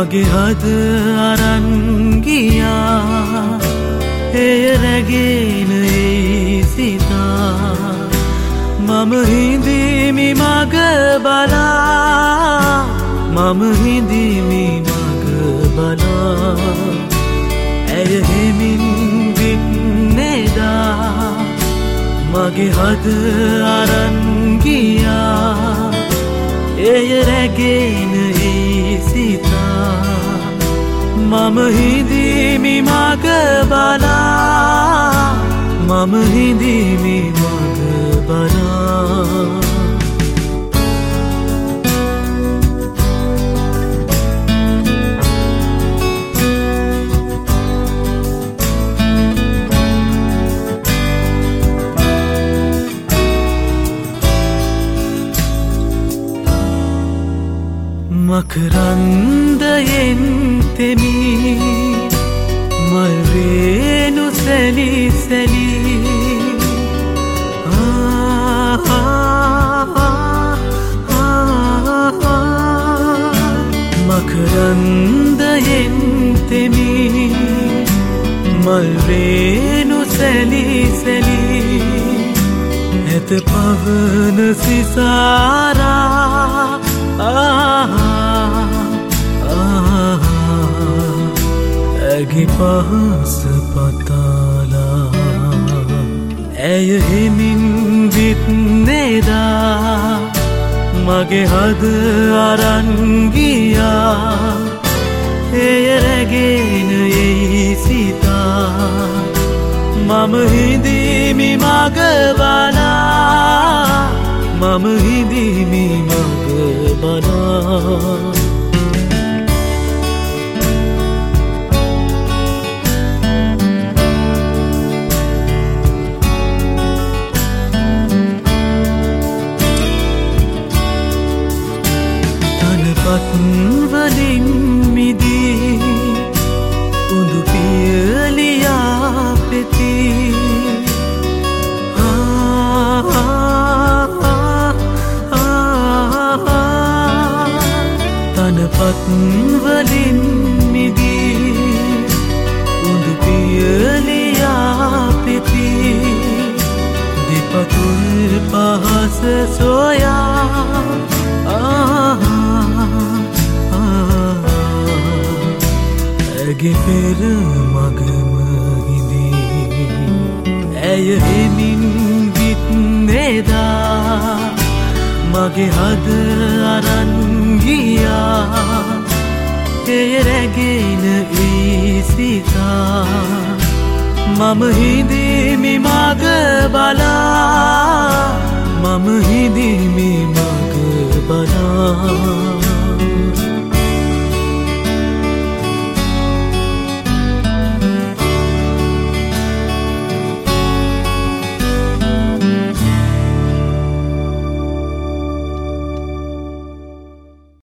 මගේ හද අරන් ගියා එය රැගෙන ඒ සිතා මම හිඳිමි මග බලා මම හිඳිමි මග බලා ඇය හෙමින් විත්නේදා මගේ හද අරන් ගියා එය රැගෙන ඒ සිතා මම හිඳිමි මග බලා මම හිඳිමි මග බලා මකරන්දයෙන් තෙමි මල් රේණු සැලි සැලි මකරන්දයෙන් තෙමි මල් රේණු සැලි සැලි ඇත පවන සිසාරා ඇගි පහස පතාලා ඇය හෙමින් විත්නේදා මගේ හද අරන් ගියා එය රැගෙන ඒ සිතා මම හිඳිමි මග බලා මම හිඳිමි මග බලා වලින් මිදී උඳු පියලියා පෙති තනපත් වලින් මිදී උඳු පියලියා පෙති දෙපතුල් පහස සොයා ඇගේ පෙර මගම හිඳී ඇය හෙමින් විත්නේදා මගේ හද අරන් ගියා එය රැගෙන ඒ සිතා මම හිඳිමි මග බලා මම හිඳිමි මග බලා